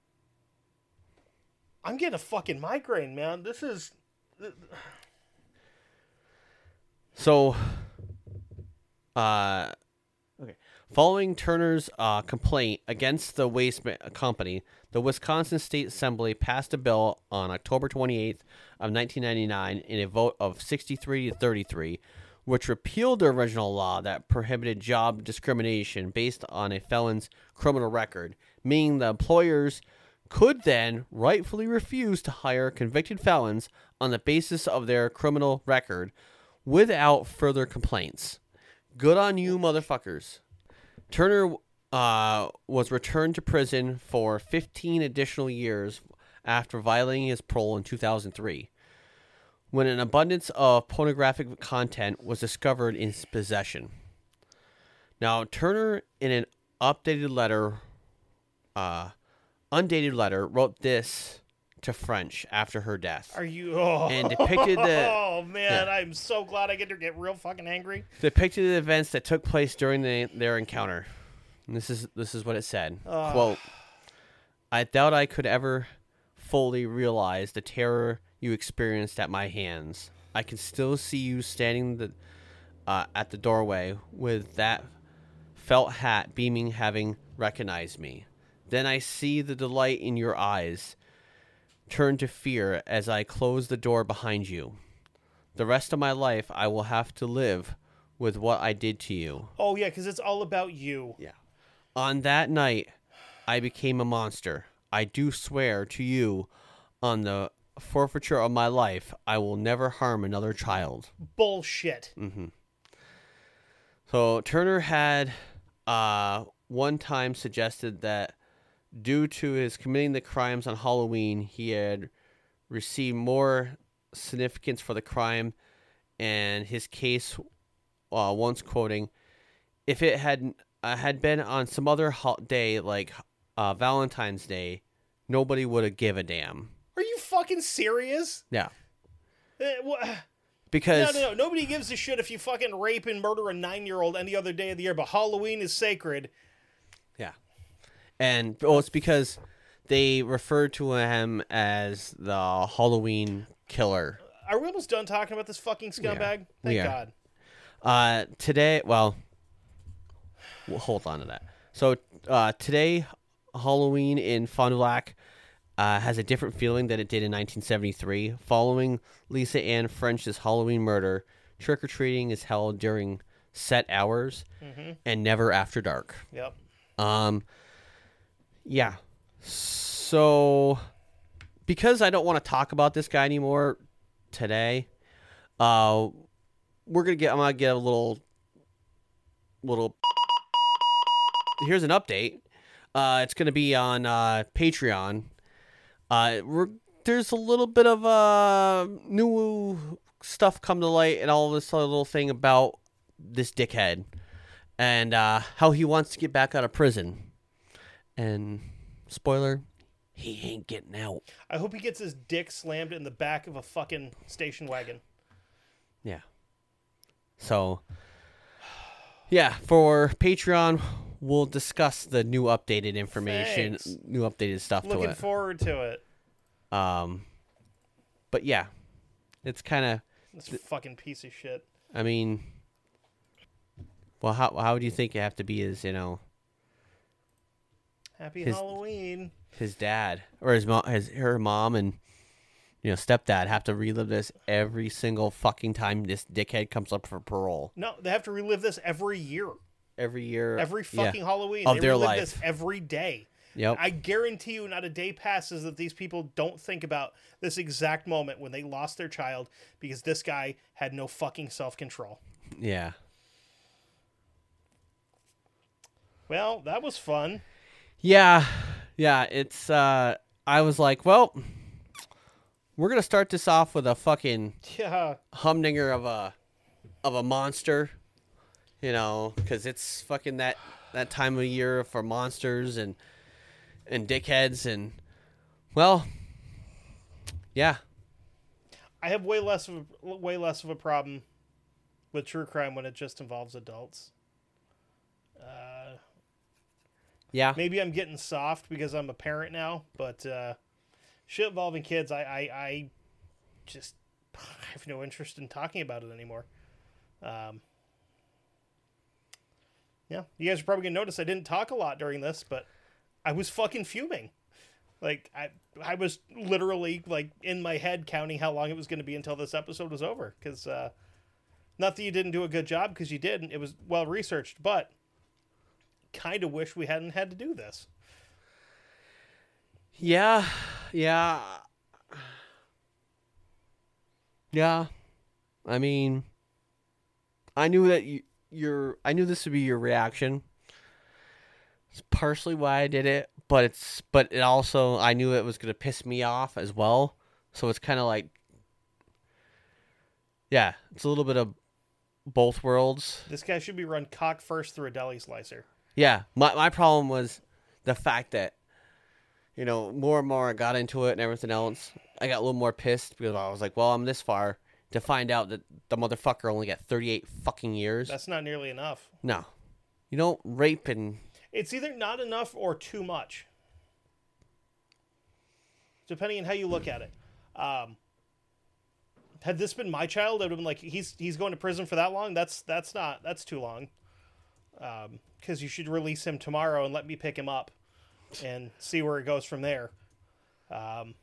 I'm getting a fucking migraine, man. This is. So, uh, okay. Following Turner's uh, complaint against the waste ma- company, the Wisconsin State Assembly passed a bill on October twenty-eighth of nineteen ninety-nine in a vote of sixty-three to thirty-three, which repealed the original law that prohibited job discrimination based on a felon's criminal record, meaning the employers could then rightfully refuse to hire convicted felons on the basis of their criminal record without further complaints. Good on you, motherfuckers. Turner uh, was returned to prison for fifteen additional years after violating his parole in two thousand three, when an abundance of pornographic content was discovered in his possession. Now, Turner, in an updated letter, uh, undated letter, wrote this to French after her death. Are you? Oh, and depicted the oh man, yeah. I'm so glad I get to get real fucking angry. Depicted the events that took place during the, their encounter. And this is this is what it said. Oh. Quote, I doubt I could ever fully realize the terror you experienced at my hands. I can still see you standing the, uh, at the doorway with that felt hat beaming, having recognized me. Then I see the delight in your eyes turn to fear as I close the door behind you. The rest of my life I will have to live with what I did to you. Oh yeah, because it's all about you. Yeah. On that night, I became a monster. I do swear to you, on the forfeiture of my life, I will never harm another child. Bullshit. Mm-hmm. So Turner had uh, one time suggested that due to his committing the crimes on Halloween, he had received more significance for the crime, and his case, uh, once quoting, if it had uh, had been on some other ho- day like uh, Valentine's Day, nobody would have give a damn. Are you fucking serious? Yeah. Uh, wha- Because no, no, no. Nobody gives a shit if you fucking rape and murder a nine-year-old any other day of the year, but Halloween is sacred. Yeah. And well, it's because they referred to him as the Halloween killer. Are we almost done talking about this fucking scumbag? Thank We are. God. Uh, today, well, we'll hold on to that. So uh, today, Halloween in Fond du Lac uh, has a different feeling than it did in nineteen seventy-three. Following Lisa Ann French's Halloween murder, trick-or-treating is held during set hours Mm-hmm. and never after dark. Yep. Um, yeah. So, because I don't want to talk about this guy anymore today, uh, we're gonna get. I'm gonna get a little, little. Here's an update. Uh, it's gonna be on uh, Patreon. Uh, we're, there's a little bit of uh new stuff come to light, and all this little thing about this dickhead and uh, how he wants to get back out of prison. And spoiler, he ain't getting out. I hope he gets his dick slammed in the back of a fucking station wagon. Yeah. So, yeah, for Patreon, we'll discuss the new updated information, Thanks. new updated stuff Looking to it. forward to it. Um, but yeah, it's kind of. This fucking piece of shit. I mean, well, how how do you think you have to be as you know Happy His- Halloween. his dad or his mom, his her mom and you know stepdad have to relive this every single fucking time this dickhead comes up for parole No, they have to relive this every year. every year, Every yeah, fucking Halloween. of they their relive life. this every day. Yep. I guarantee you not a day passes that these people don't think about this exact moment when they lost their child because this guy had no fucking self-control. Yeah. Well, that was fun. Yeah. Yeah. It's, uh, I was like, well, we're going to start this off with a fucking Yeah. humdinger of a, of a monster, you know, because it's fucking that, that time of year for monsters and, and dickheads. And, well, yeah. I have way less of a, way less of a problem with true crime when it just involves adults. Uh, Yeah. Maybe I'm getting soft because I'm a parent now, but uh, shit involving kids, I, I, I just I have no interest in talking about it anymore. Um, yeah, you guys are probably gonna notice I didn't talk a lot during this, but I was fucking fuming. Like I, I was literally like in my head counting how long it was going to be until this episode was over. Because uh, not that you didn't do a good job, because you did. It was well researched, but kind of wish we hadn't had to do this. Yeah, yeah, yeah. I mean, I knew that you, your, I knew this would be your reaction. It's partially why I did it, but it's, but it also, I knew it was gonna piss me off as well. So it's kind of like, yeah, it's a little bit of both worlds. This guy should be run cock first through a deli slicer. Yeah, my my problem was the fact that, you know, more and more I got into it and everything else. I got a little more pissed because I was like, well, I'm this far to find out that the motherfucker only got thirty-eight fucking years. That's not nearly enough. No. You don't rape and... It's either not enough or too much. Depending on how you look at it. Um, had this been my child, I would have been like, he's he's going to prison for that long? That's that's not, that's too long. Um, because you should release him tomorrow and let me pick him up and see where it goes from there. Um,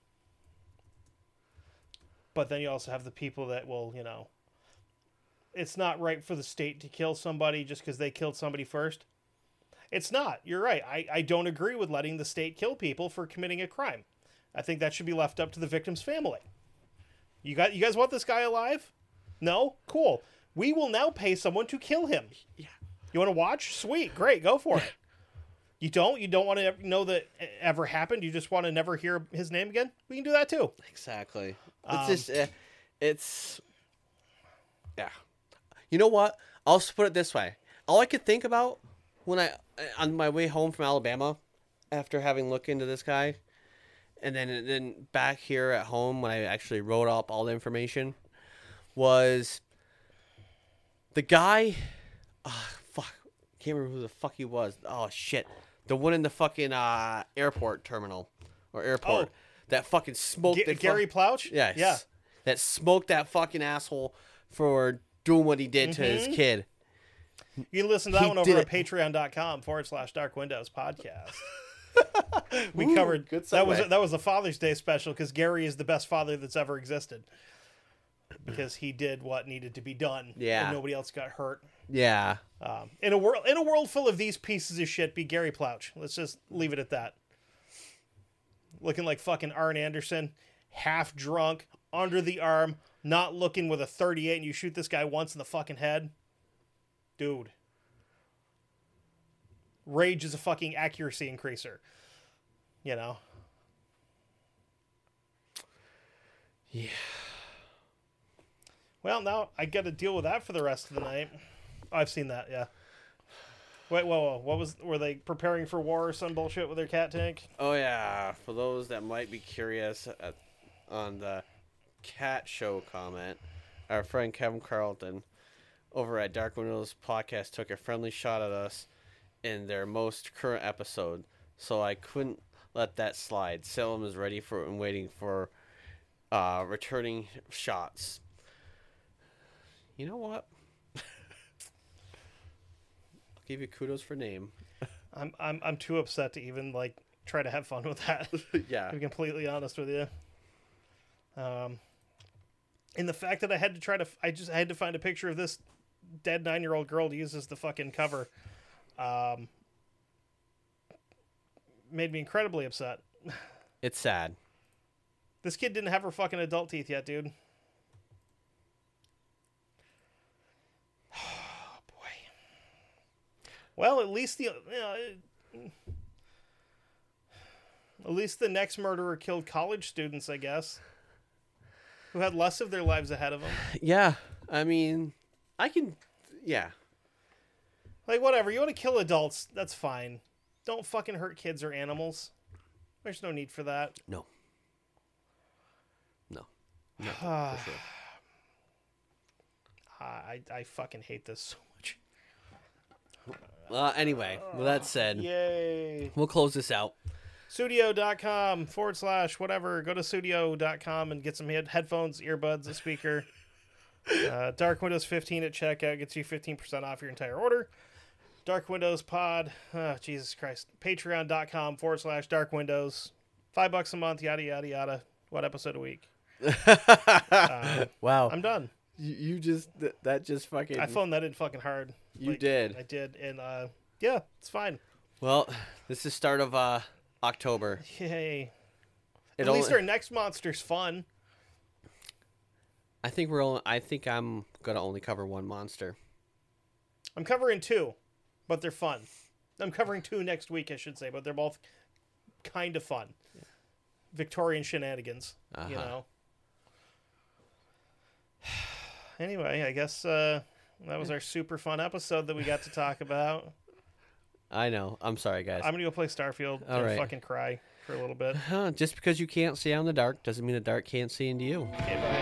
but then you also have the people that will, you know, it's not right for the state to kill somebody just because they killed somebody first. It's not. You're right. I, I don't agree with letting the state kill people for committing a crime. I think that should be left up to the victim's family. You got you guys want this guy alive? No? Cool. We will now pay someone to kill him. Yeah. You want to watch? Sweet. Great. Go for it. You don't? You don't want to know that it ever happened? You just want to never hear his name again? We can do that too. Exactly. It's Um, just, uh, it's, yeah. You know what? I'll just put it this way. All I could think about when I, on my way home from Alabama, after having looked into this guy, and then and then back here at home when I actually wrote up all the information, was the guy, oh, fuck, can't remember who the fuck he was. Oh, shit. The one in the fucking uh, airport terminal, or airport, Oh. that fucking smoked G- the Gary fu- Plouch? Yes. Yeah. That smoked that fucking asshole for doing what he did to his kid. You can listen to that He one over did at it. patreon.com forward slash Dark Windows podcast. we Ooh, covered good that was segue. that was the Father's Day special because Gary is the best father that's ever existed because he did what needed to be done. Yeah. And nobody else got hurt. Yeah. Um, in a world in a world full of these pieces of shit, be Gary Plouch. Let's just leave it at that. Looking like fucking Arn Anderson, half drunk, under the arm, not looking with a thirty-eight, and you shoot this guy once in the fucking head. Dude. Rage is a fucking accuracy increaser. You know? Yeah. Well, now I got to deal with that for the rest of the night. Oh, I've seen that, yeah. Wait, whoa, whoa. What was, were they preparing for war or some bullshit with their cat tank? Oh, yeah. For those that might be curious, uh, on the cat show comment, our friend Kevin Carlton over at Dark Windows Podcast took a friendly shot at us in their most current episode, so I couldn't let that slide. Salem is ready for and waiting for uh, returning shots. You know what? I'll give you kudos for name. I'm I'm I'm too upset to even like try to have fun with that. Yeah. To be completely honest with you. Um, and the fact that I had to try to, I just I had to find a picture of this dead nine year old girl to use as the fucking cover, um, made me incredibly upset. It's sad. This kid didn't have her fucking adult teeth yet, dude. Oh boy. Well, at least the, you know, it- at least the next murderer killed college students, I guess, who had less of their lives ahead of them. Yeah. I mean, I can, yeah. Like, whatever. You want to kill adults, that's fine. Don't fucking hurt kids or animals. There's no need for that. No. No. No, for sure. I, I fucking hate this so much. Uh, anyway, with that said, Yay. we'll close this out. Studio.com forward slash whatever. Go to studio dot com and get some head- headphones, earbuds, a speaker. Uh, Dark Windows fifteen at checkout gets you fifteen percent off your entire order. Dark Windows Pod. Oh, Jesus Christ. Patreon.com forward slash Dark Windows. Five bucks a month, yada, yada, yada. One episode a week. uh, Wow. I'm done. You, you just, th- that just fucking... I phoned that in fucking hard. You Like, did. I did. And uh, yeah, it's fine. Well, this is start of uh, October. Yay. It At only- least our next monster's fun. I think we're only, I think I'm going to only cover one monster. I'm covering two, but they're fun. I'm covering two next week, I should say, but they're both kind of fun. Victorian shenanigans, Uh-huh. you know. Anyway, I guess uh, that was our super fun episode that we got to talk about. I know. I'm sorry, guys. I'm going to go play Starfield All and right. fucking cry for a little bit. Huh, just because you can't see out in the dark doesn't mean the dark can't see into you. Okay, bye.